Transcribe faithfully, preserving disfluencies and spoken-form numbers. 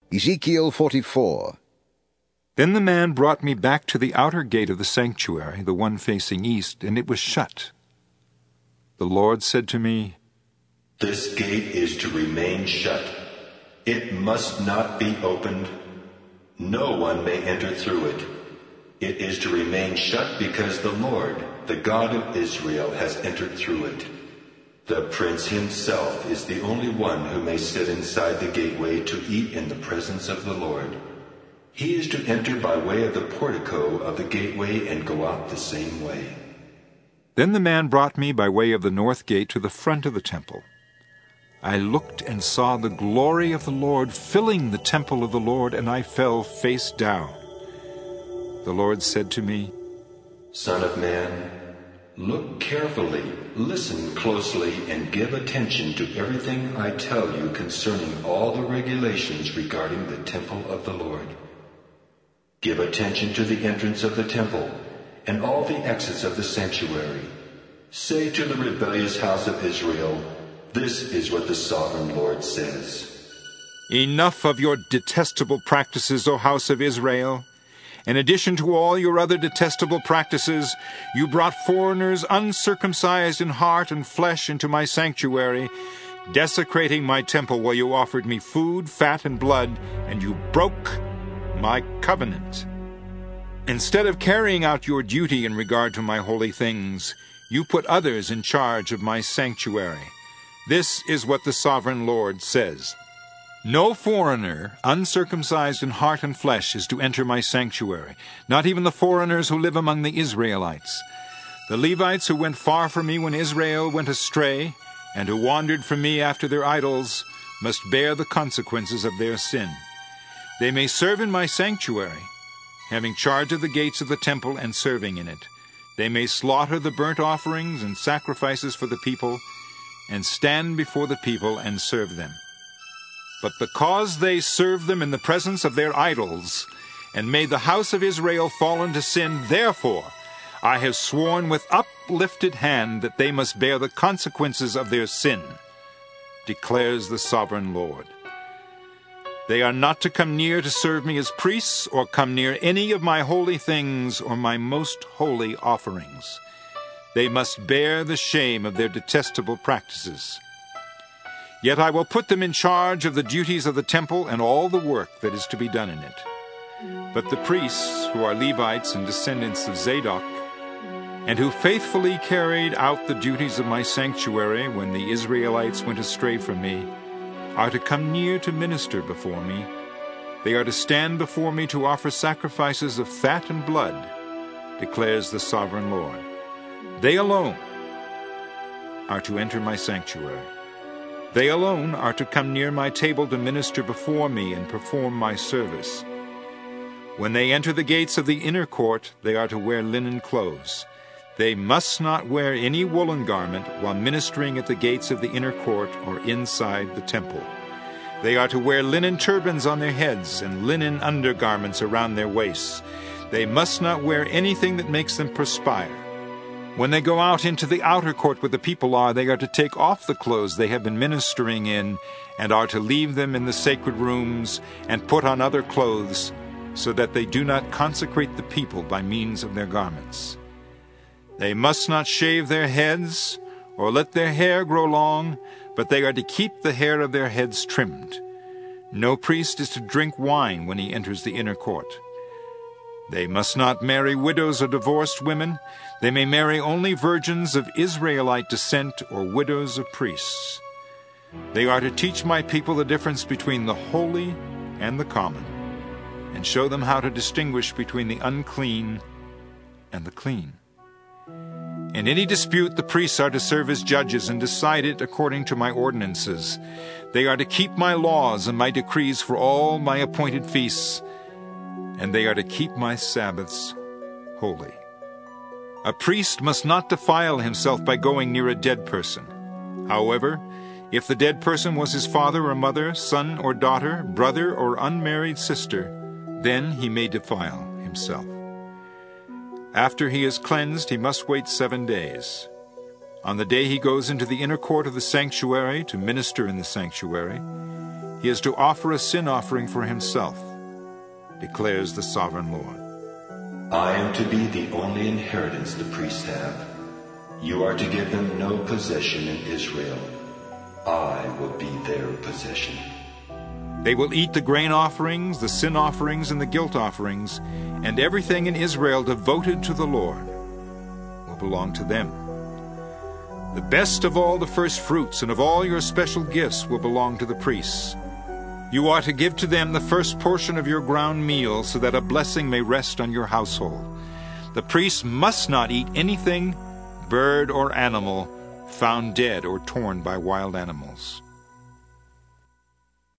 Ezekiel forty-four. Then the man brought me back to the outer gate of the sanctuary, the one facing east, and it was shut. The Lord said to me, "This gate is to remain shut. It must not be opened. No one may enter through it. It is to remain shut because the Lord, the God of Israel, has entered through it. The prince himself is the only one who may sit inside the gateway to eat in the presence of the Lord. He is to enter by way of the portico of the gateway and go out the same way." Then the man brought me by way of the north gate to the front of the temple. I looked and saw the glory of the Lord filling the temple of the Lord, and I fell face down. The Lord said to me, "Son of man, look carefully, listen closely, and give attention to everything I tell you concerning all the regulations regarding the temple of the Lord. Give attention to the entrance of the temple and all the exits of the sanctuary. Say to the rebellious house of Israel, 'This is what the sovereign Lord says.'" Enough of your detestable practices, O house of Israel. In addition to all your other detestable practices, you brought foreigners uncircumcised in heart and flesh into my sanctuary, desecrating my temple while you offered me food, fat, and blood, and you broke my covenant. Instead of carrying out your duty in regard to my holy things, you put others in charge of my sanctuary. This is what the sovereign Lord says. No foreigner, uncircumcised in heart and flesh, is to enter my sanctuary, not even the foreigners who live among the Israelites. The Levites who went far from me when Israel went astray, and who wandered from me after their idols, must bear the consequences of their sin. They may serve in my sanctuary, having charge of the gates of the temple and serving in it. They may slaughter the burnt offerings and sacrifices for the people, and stand before the people and serve them. But because they served them in the presence of their idols, and made the house of Israel fall into sin, therefore I have sworn with uplifted hand that they must bear the consequences of their sin, declares the sovereign Lord. They are not to come near to serve me as priests, or come near any of my holy things or my most holy offerings. They must bear the shame of their detestable practices. Yet I will put them in charge of the duties of the temple and all the work that is to be done in it. But the priests, who are Levites and descendants of Zadok, and who faithfully carried out the duties of my sanctuary when the Israelites went astray from me, are to come near to minister before me. They are to stand before me to offer sacrifices of fat and blood, declares the sovereign Lord. They alone are to enter my sanctuary. They alone are to come near my table to minister before me and perform my service. When they enter the gates of the inner court, they are to wear linen clothes. They must not wear any woolen garment while ministering at the gates of the inner court or inside the temple. They are to wear linen turbans on their heads and linen undergarments around their waists. They must not wear anything that makes them perspire. When they go out into the outer court where the people are, they are to take off the clothes they have been ministering in and are to leave them in the sacred rooms and put on other clothes, so that they do not consecrate the people by means of their garments. They must not shave their heads or let their hair grow long, but they are to keep the hair of their heads trimmed. No priest is to drink wine when he enters the inner court. They must not marry widows or divorced women. They may marry only virgins of Israelite descent or widows of priests. They are to teach my people the difference between the holy and the common, and show them how to distinguish between the unclean and the clean. In any dispute, the priests are to serve as judges and decide it according to my ordinances. They are to keep my laws and my decrees for all my appointed feasts, and they are to keep my Sabbaths holy. A priest must not defile himself by going near a dead person. However, if the dead person was his father or mother, son or daughter, brother or unmarried sister, then he may defile himself. After he is cleansed, he must wait seven days. On the day he goes into the inner court of the sanctuary to minister in the sanctuary, he is to offer a sin offering for himself, declares the sovereign Lord. I am to be the only inheritance the priests have. You are to give them no possession in Israel. I will be their possession. They will eat the grain offerings, the sin offerings, and the guilt offerings, and everything in Israel devoted to the Lord will belong to them. The best of all the first fruits and of all your special gifts will belong to the priests. You are to give to them the first portion of your ground meal, so that a blessing may rest on your household. The priests must not eat anything, bird or animal, found dead or torn by wild animals.